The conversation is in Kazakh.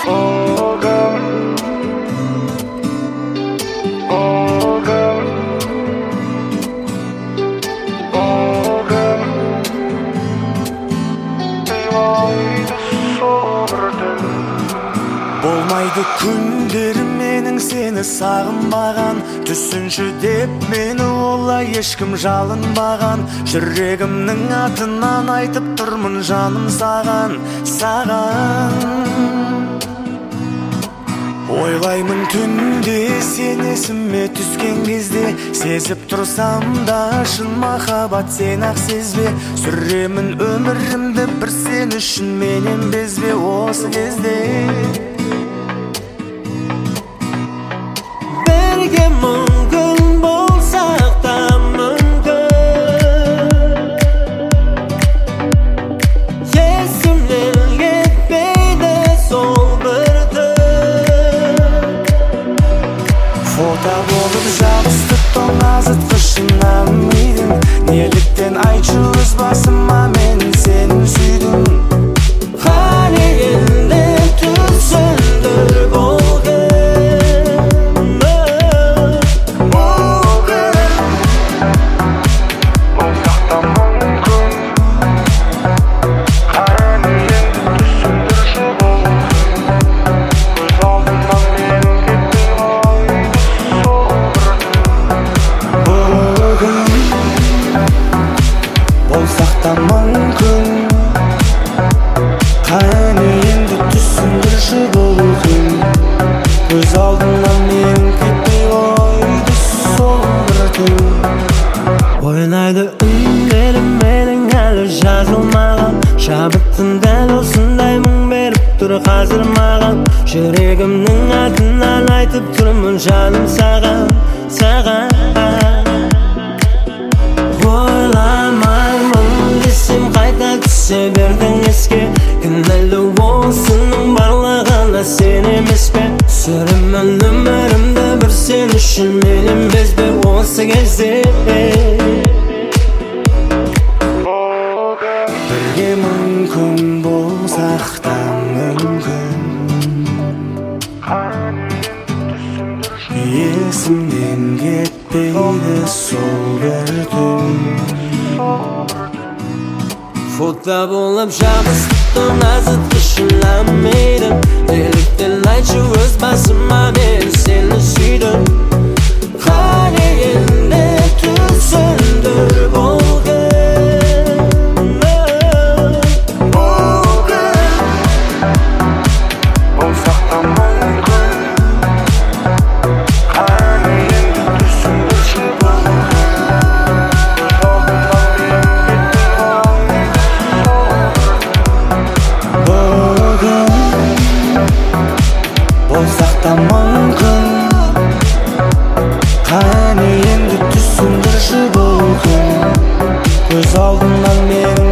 Болмайды күндерім менің сені сағынбаған, түсінші деп мені олай ешкім жалынбаған. Жүрегімнің атынан айтып тұрмын жаным саған, Ойлаймын түнде сен есіме түскен кезде, сезіп тұрсам да шын махаббат сен-ақ сезбе. Сүремін өмірімді бір сен үшін менен безбе осы кезде. Бірге мүмкін болсақ та мүмкін, есімнен кетпейді сол бір түн. Фото болып жабысты тоңазытқышына мидың, неліктен айтшы өз басыма мен сені сүйдім. Қане енді түсіндір бұл мүмкін. Қане енді түсіндірші бұл күн, көз алдымнан менің кетпей қойды сол бір түн. Ойнайды үндерім менің әлі жазылмаған, шабыттың дәл осындай мұң беріп тұр қазір маған. Жүрегімнің атынан айтып тұрмын жаным саған. Ойламаймын десем қайта түсе бердің еске, кінәлі осының барлығына сен емес пе? Сүремін өмірімді бір сен үшін менен безбе осы кезде. Бірге мүмкін болсақ та мүмкін, есімнен кетпейді сол бір түн. Фото болып жабысты тоңазытқышына мидың, неліктен айтшы өз басыма мен сені сүйдім. Қане енді түсіндір бұл мүмкін. Қане енді түсіндірші бұл күн, көз алдымнан мен